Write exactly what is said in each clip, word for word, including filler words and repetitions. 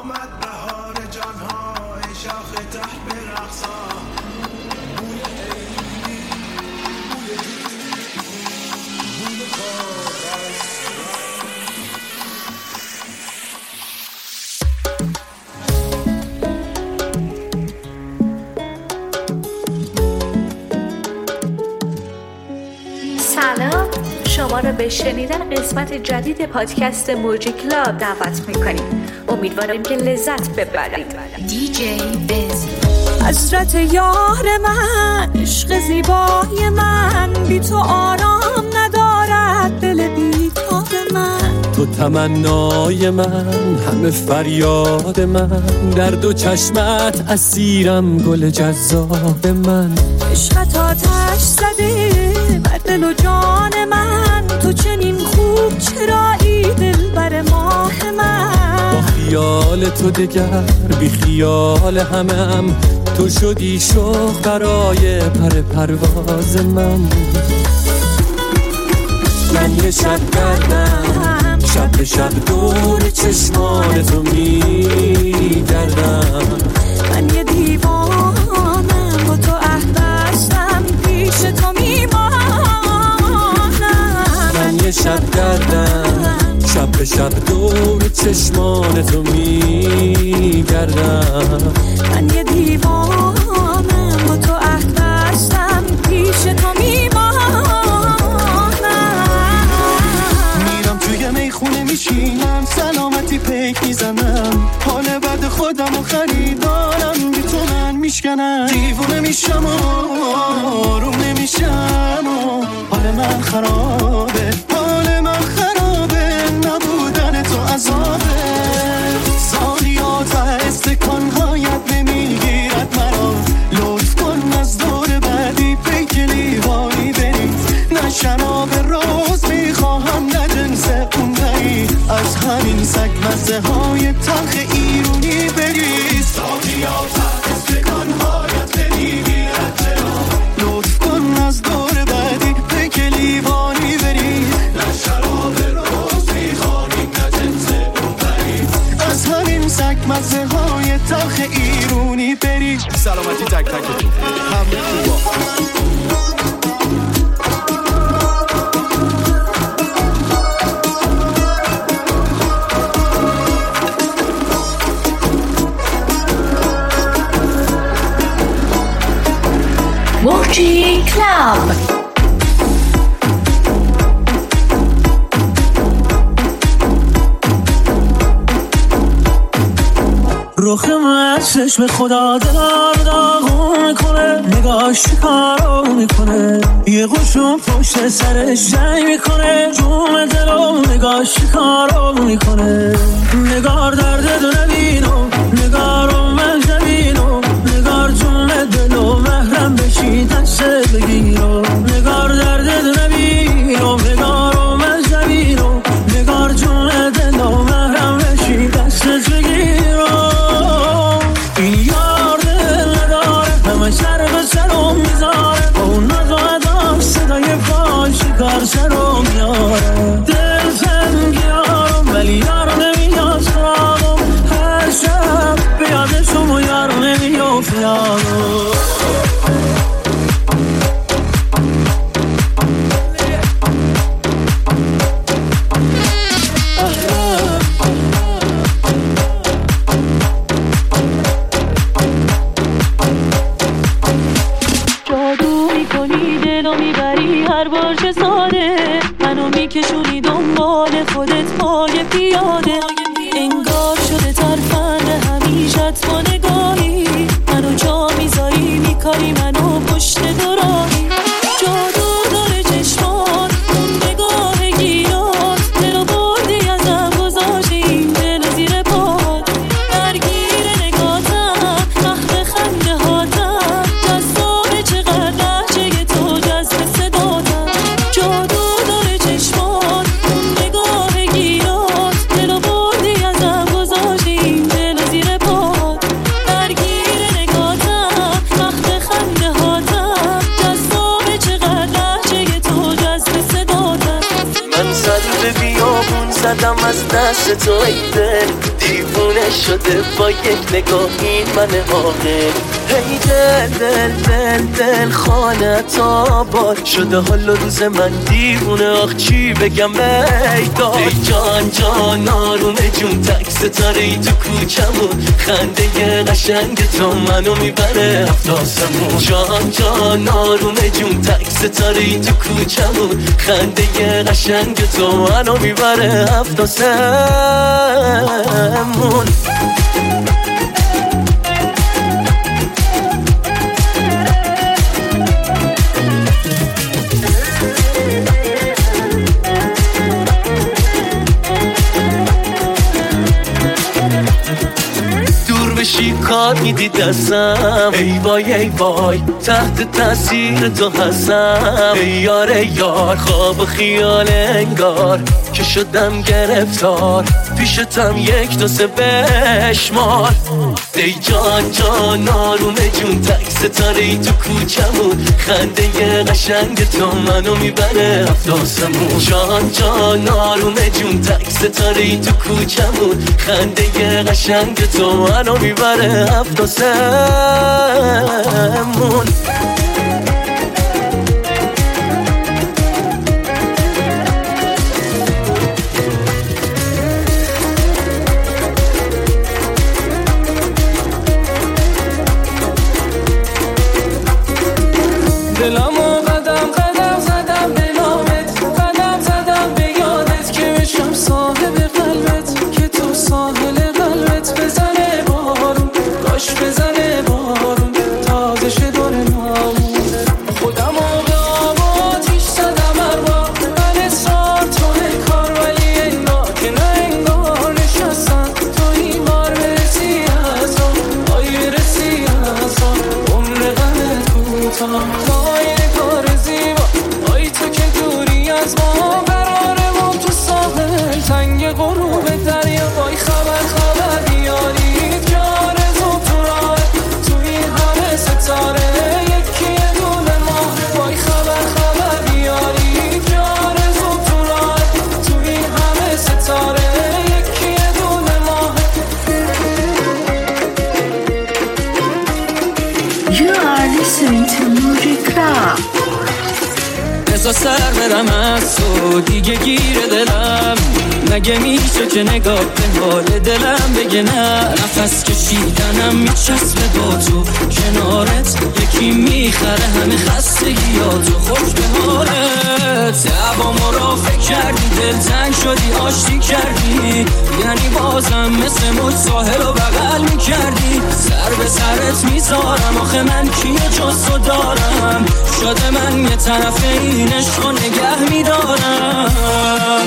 آمد بهار جانها ای شاخ ته به رقصا بوی عیدی بوی بوی کاغذ. سلام، شما را به شنیدن قسمت جدید پادکست موجی کلاب دعوت می‌کنیم. امیدواریم که لذت ببرید. دی جی بز. حسرت یار من، عشق زیبای من، بی تو آرام ندارد دل بیتاب من. تو تمنای من، همه فریاد من، در دو چشمت اسیرم گل جذاب من. عشقت آتش زده بر دل و جان من، تو چنین خوب چرایی دل بر ماه من. با خیال تو دگر بی خیال همه هم، تو شدی شوق برای پر پرواز من. من یه شب گردم، شب به شب دور چشمان تو میگردم. من یه دیوانم با تو عهد بستم، پیش تو میمانم. من یه شب گردم، شب به شب دور چشمان تو میگردم. من یه دیوانم با تو عهد بستم، پیش تو میمانم. میرم توی میخونه میشینم، سلامتی پیک میزنم، حال بد خودم و خریدارم بی تو من میشکنم. دیوونه میشم و آروم نمیشم و حال من خرابه، حال من خرابه، نبودن تو عذابه. سالیات استکانهایت نمیگیرد مرا، لطف کن از دور بعدی پیک لیوانی برید. نه شراب روز میخواهم نه جنس اون دهی، از همین سگ مزه های تلخ ایرونی برید. سالیات استکانهایت نمیگیرد مرا، لطف کن از دور بعدی پیک لیوانی برید. نه شراب روز میخواهیم نه جنس اون دهی، از همین سگ مزه های تلخ ایرونی برید. سلامتی تک تکتون، همه خوبا. موجی کلاب. رخ من چشم خدا دار داغون میکنه، نگاش کارو میکنه، یه قشون پشت سرش جنگ میکنه، جون دلو نگاش کارو میکنه. نگار درد دو نبینو، نگارو من جبینو، نگار جون دلو محرم بشی دست بگیرو. نگار درد دو نبینو، نگارو من جبینو، نگار جون دلو محرم بشی دست بگیرو. این یار دل نداره، همه سر به سرم میذاره، با اون نزادم صدای پای شکار سرم میاره. دل سنگیارم ولی یارو نمیاد سراغم، هر شب بیادشم و یارو نمیاد یارو. منو میکشونی دنبال خودت پای پیاده، انگار شده ترفند همیشت با نگاهی، منو جا میذاری میکاری منو پشت دوراهی. جادو داره چشمان اون نگاه گیرات، دلو بردی ازم گذاشتی این دل زیر پات. درگیر نگاتم محو خنده هاتم، جذابه چقدر لحجه تو جذب صداتم. جادو داره چشمان اون نگاه گیرات، دلو بردی ازم گذاشتی این دل زیر پات. درگیر نگاتم محو خنده واسه تو ای دل دیوونه شده با یک نگاهی من عاقل. ای دل دل دل دل خانت آباد شده حال و روز من دیوونه. آخ چی بگم ای داد. ای جان جان آرومه جون تک ستاره ای تو کوچمون خنده قشنگ تو منو میبره هفت آسمون. جان جان آرومه جون تک ستاره ای تو کوچمون خنده قشنگ تو منو میبره هفت آسمون. بشی کار میدی دستم ای وای ای وای تحت تاثیر تو هستم. ای یار ای یار خواب و خیال انگار که شدم گرفتار پیشتم یک دو سه بشمار. ای جان جان آرومه جون تک ستاره ای تو کوچمون خنده قشنگ تو منو میبره هفت آسمون. جان جان آرومه جون تک ستاره ای تو کوچمون خنده قشنگ تو منو میبره هفت آسمون. دلمو قدم قدم زدم به نامت قدم زدم به یادت که بشم صاحب قلبت که تو ساحل قلبت بزنه بارون کاش بزنه بارون تازه شه دور نامون. خودم آقا آتیش زدم اربا من اصرار توه کار ولی انگار که نه انگار نشستم تو این بار برسی از آن آی برسی از آن عمر غمت کوتاه از ما قرارمون تو ساحل تنگ غروب دریا. وای خبر خبر بیارید که آرزو تو راه تو این همه ستاره یکی یه دونه ما. وای خبر خبر بیارید که آرزو تو راه تو این همه ستاره یکی یه دونه ما. You are listening to Moody Club. بزا سر برم از تو دیگه گیر دلم مگه میشه که نگاه به حال دلم بگه نه. نفس کشیدنم میچسبه با تو کنارت یکی میخره همه خستگیاتو خوش به حالت. دعوامو را فکر کردی دل تنگ شدی آشتی کردی یعنی بازم مثل موج ساحل و بغل میکردی. سر به سرت میذارم آخه من کیه جز تو دارم شده من یه طرف این عشق رو نگه میدارم.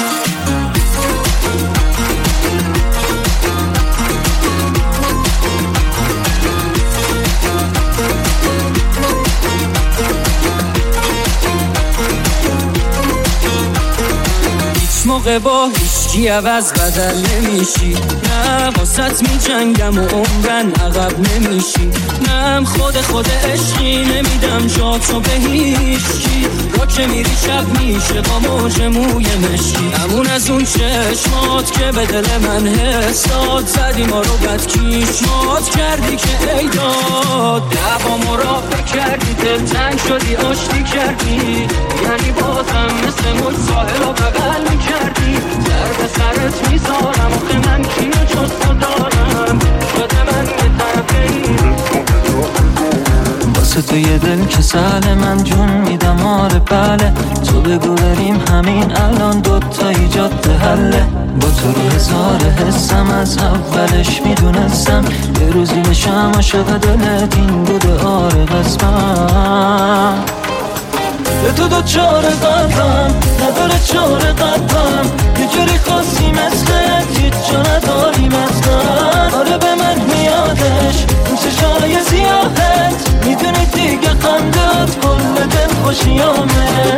موقع با هیچکی عوض بدل نمیشی نه واسط می جنگم و عمرن عقب نمیشی نه خود خود عشقی نمیدم جا تو به هیچکی. با که میری شب میشه با موج موی مشکی همون از اون چشمات که به دل من حس داد زدی ما رو بد کیشمات کردی که ای داد. دعوامو را کردی دل تنگ شدی آشتی کردی یعنی بازم مثل موج ساحل و بغل میکردی. سر به سرت میذارم آخه من کیو جز تو دارم شده من یه طرفه واسه تو یه دل که سهل من جون میدم آره بله. تو بگو بریم همین الان دوتا ایجاد حله. با تو رو هزار حسم از اولش میدونستم یه روزی بشم عاشق دلت این بوده آره قسمم. به تو دو چاره قلبم نداره چاره قلبم یه جوری خاصی مثلت هیچ جا نداری مثلت. آره به من میادش اون چشای زیاهت میدونی دیگه خندت کل دل خوشیامه.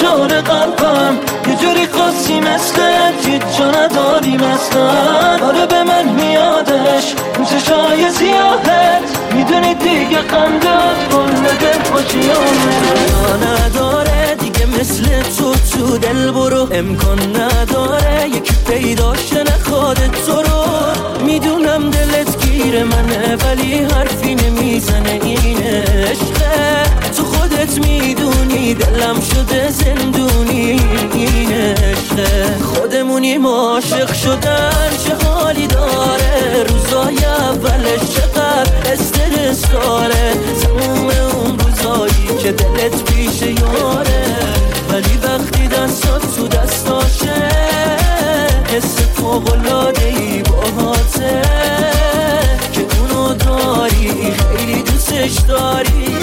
شال قلبم یه جوری قاسی مثلت یه جا نداری مثلا. آره به من میادش اون چشای سیاهت، میدونی دیگه قندت کل دل خوشیانه نداره دیگه مثل تو تو دل برو. امکان نداره یکی پیداش نخواد تو رو. میدونم دلت گیر منه ولی حرفی نمیزنه این عشقه. تو خودت میدونی دلم شده زندونی این عشقه. خودمونیم عاشق شدن چه حالی داره. روزای اولش چقدر استرس داره. تموم اون روزایی که دلت پیش یاره ولی وقتی دستات تو دستاشه حس فوق‌العاده‌ای باهاته که اونو داری خیلی دوستش داری.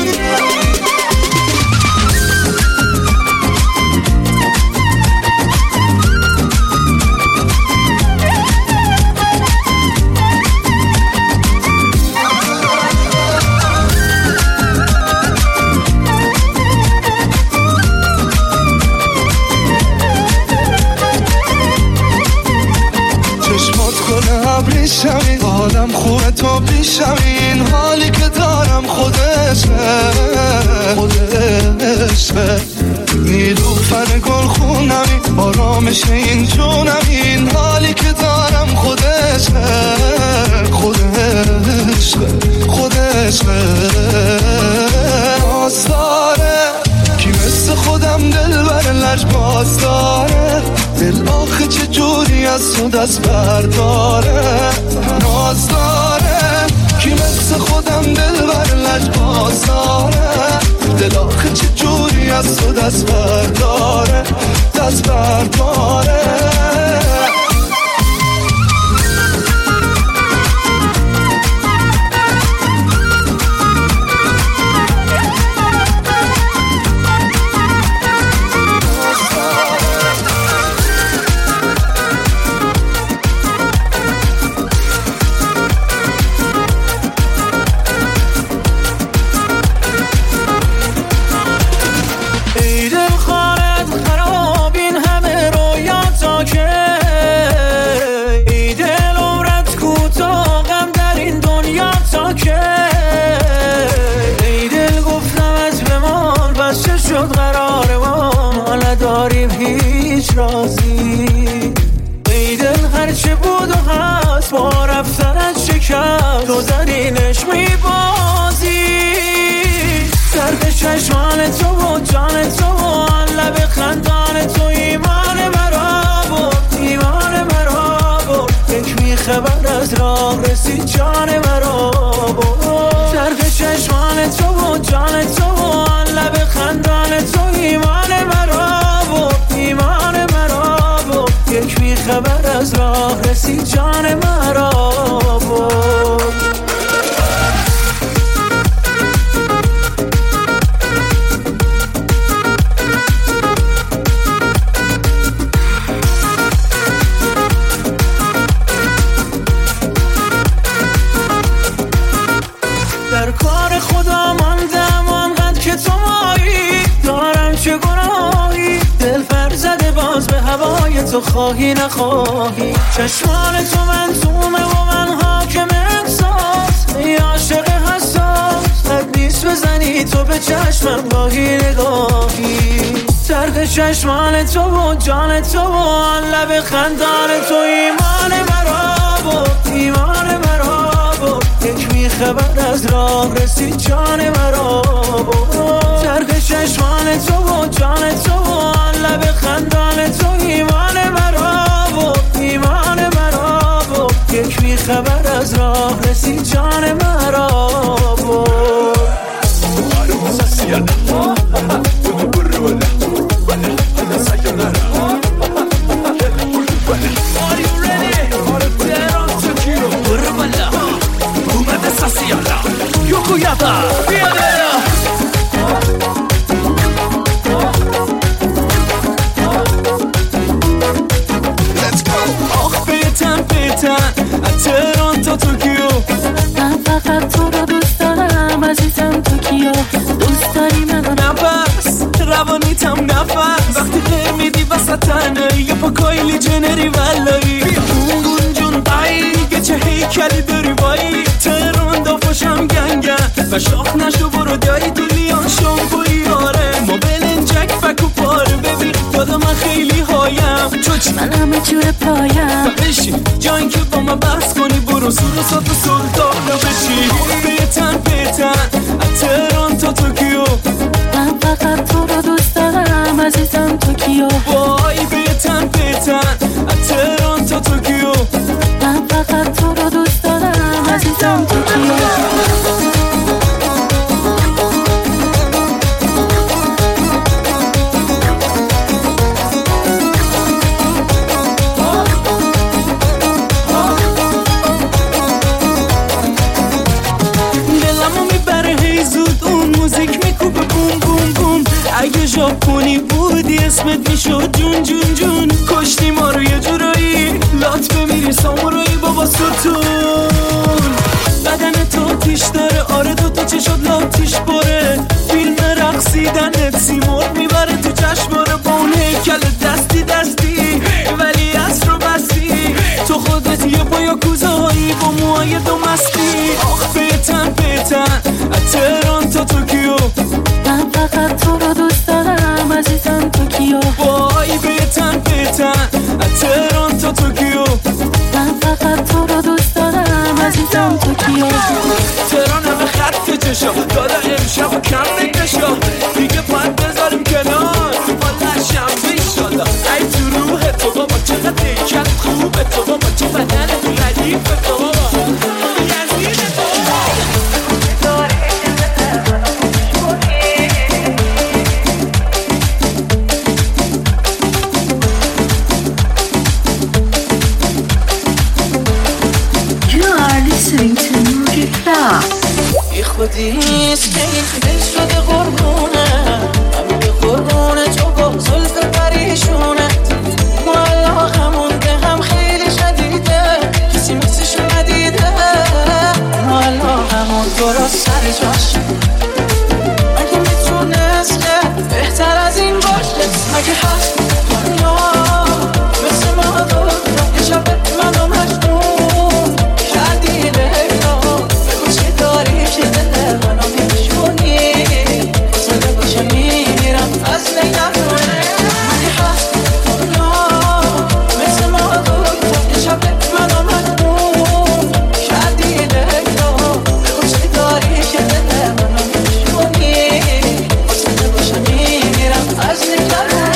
ابریشمی آدم خوبه تو بیشمی. این حالی که دارم خودشه خودشه. نیلوفر گل خونمی آرامش این جونم. این حالی که دارم خودشه خودشه خودشه. ناز داره کی مثل خودم دل بر لج باز داره. دل آخه چه جوری از تو دست برداره. ناز داره کی مثل خودم دل بر لج باز داره. دل آخه چه جوری از تو دست برداره دست برداره. ای دل هرچه بود و هست با رفتنت شکست تو زرینش میبازی. درد چشمان تو و جان تو و لب خندان تو ایمان مرا بود ایمان مرا بود. یک میخبر از راه رسید جان مرا بود. درد چشمان تو و جان تو و لب خندان تو ایمان مرا بود ایمان مرا بود. یک میخبر از راه رسید جان مرا بود. در کار خدا ماندم آنقدر که تو مایی. دارم چه گناهی دل پر زده باز به هوای تو خواهی نخواهی. چشمان تو منظومه و من حاکم احساس. ای عاشق حساس حد نیست بزنی تو به چشمم گاهی نگاهی. زرد چشمان تو و جان تو و آن لب خندان تو ایمان مرا بود ایمان مرا بود. یک میخبر از راه رسید جان مرا بود. زرد چشمان تو و جان تو و آن لب خندان تو ایمان مرا بود ایمان مرا بود. یک میخبر از راه رسید جان مرا بود. من فقط هم نفس وقتی غیر میدی وسط تنهایی یه پا کایلی جنری ولایی گون گون جون قایی چه هیکلی داری وایی تهران دافاشم گنگن و شاخ نشو برو دایی تو لیان شامپوی آره ما بلنجک فکو پاره ببین یاد من خیلی هایم چوچ من همه جور پایم بشین جایی که با من بحث کنی برو سور و سات و سلطان رو بشی بیتن بیتن از تهران تا توکیو من فقط تو رو دوست دارم عزیزم توکیو وای بیتن بیتن از تهران تا توکیو من فقط تو رو دوست دارم عزیزم توکیو اگه ژاپنی بودی اسمت میشد جون جون جون کشتی ما رو یه جورایی لات بمیری سامورایی بابا ستون بدن تو تیش داره آره دو تا چشات لاتیش باره فیلم رقصیدنت سیمرغ میبره تو جشنواره با اون هیکل دستی دستی ولی عصر رو بستی تو خودت یه با یاکوزایی با موهای دو مستی آخ بیتن بیتن از تهران تا توکیو من فقط تو رو دوست دارم عزیزم توکیو وای بیتن بیتن از تهران تا توکیو من فقط تو رو دوست دارم عزیزم توکیو تهران همه خط چشا دادا امشب و کم نکشا دیگه باید بذاریم کنار والا شنبه ایشالا ای تو روح تو بابا چقدر دیکت خوبه تو بابا چه بدن ردیفه تو بابا یزید تو ای خودیست که این دل شده قربونه همه به قربونه تو با زلف پریشونه مالا همونده هم خیلی شدیده کسی مثلشو ندیده مالا همون درست سر جاشه اگه میتونست بهتر از این باشه اگه هست دنیا مثل ما دو یه شب منو مجنون کردی لیلا بگو چی داری که دل منو میشونی زده باشه میمیرم از نگرونه اگه هست دنیا مثل ما دو یه شب منو مجنون کردی لیلا بگو چی داری که دل منو میشونی زده باشه میمیرم از نگرونه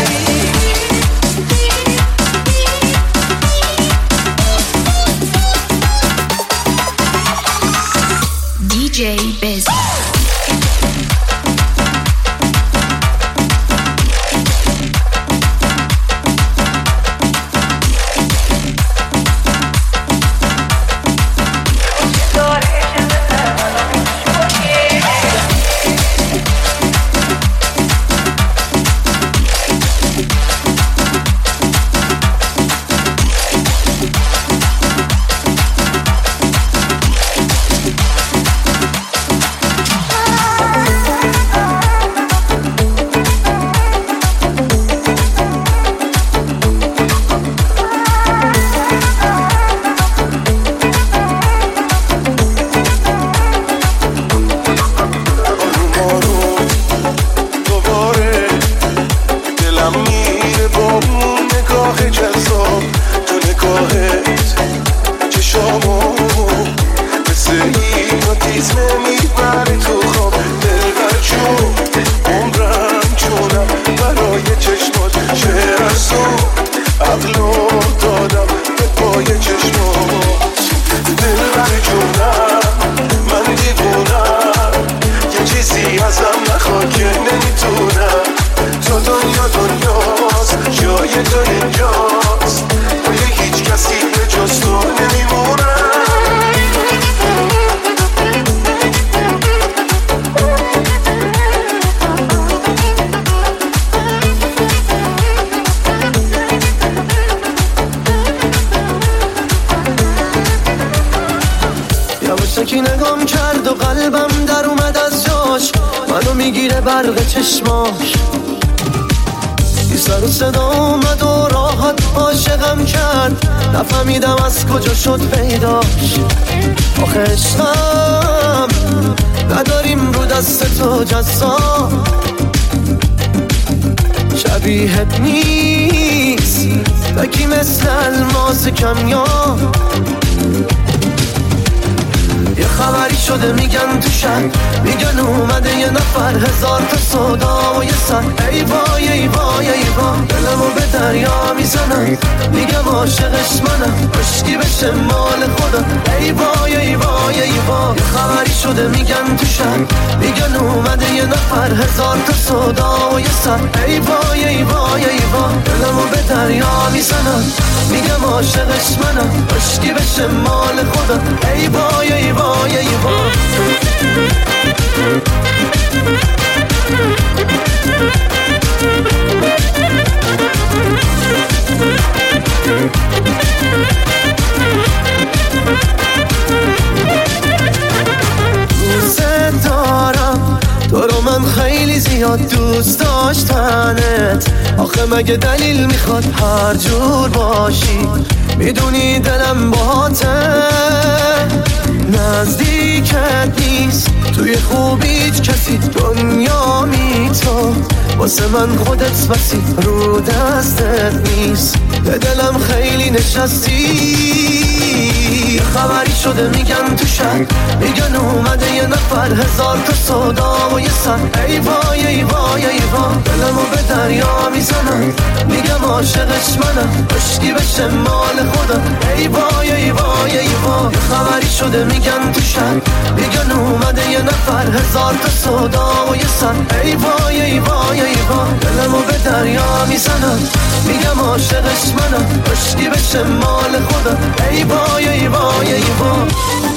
دی جی Biz. یکی نگام کرد و قلبم در اومد از جاش منو میگیره برق چشماش سر و صدا اومد و راحت عاشقم کرد، نفهمیدم از کجا شد پیداش. آخه عشقم نداریم رو دست تو جزا، شبیهت نیست بکی مثل الماس کمیاب. یه خبری شده میگن تو شهر، میگن اومده یه نفر، هزار تا صدا و یه سر. ای وای ای وای ای وای، دلمو به دریا میزنم، میگم عاشقش منم، عشقی بشه مال خودم. ای وای ای وای ای وای، یه خبری شده میگن تو شهر، میگن اومده یه نفر، هزار تا صدا و یه سر. ای وای ای وای ای وای، دلمو به دریا میزنم، میگم عاشقش منم، عشقی بشه مال خودم. ای وای ای وای ای وای. دوست دارم تو رو، من خیلی زیاد دوست داشتنت. آخه مگه دلیل میخواد هر جور باشی؟ میدونی دلم باته، نزدیکت نیست توی خوبیت کسی، دنیا می تو واسه من خودت بسی، رو دستت نیست به دلم خیلی نشستی. خبری شده میگن تو شهر، میگن اومده یه نفر، هزار تا صدا و یه سر. ای وای ای وای ای وای، دلمو به دریا میزنم، میگم عاشقش منم، عشقی بشه مال خودم. ای وای ای وای ای وای، خبری شده میگن تو شهر، میگن اومده یه نفر، هزار تا صدا و یه سر. ای وای ای وای ای وای، دلمو به دریا میزنم، میگم عاشقش منم، عشقی بشه مال خودم. ای وای ای وای ای وای.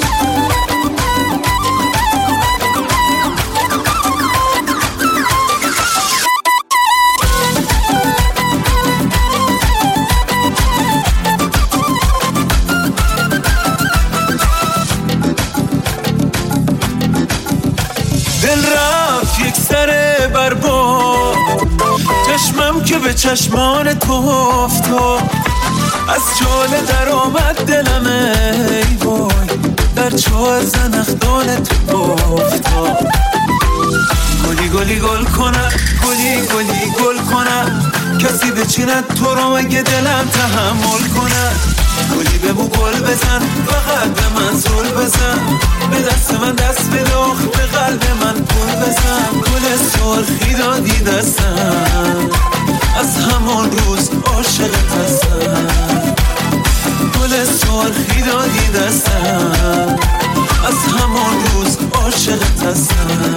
چشمم که به چشمان تو افتاد، از چاله در آمد دلم، ای وای در چاه زنخدان تو افتاد. گلی گلی گل کنم، گلی گلی گل کنم، کسی بچیند تو رو مگه دلم تحمل کنم. گلی ببو گل بزن، فقط به من زل بزن، به دست من دست بده، آخ به قلب من پول بزن. گل سرخی دادی دستم، از همان روز عاشقت هستم. گل سرخی دادی دستم، از همان روز عاشقت هستم.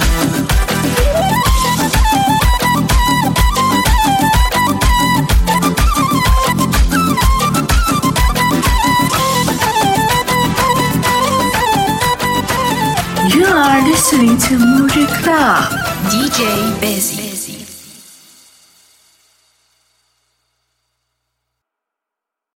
You are listening to Moody Club, D J Bezzy.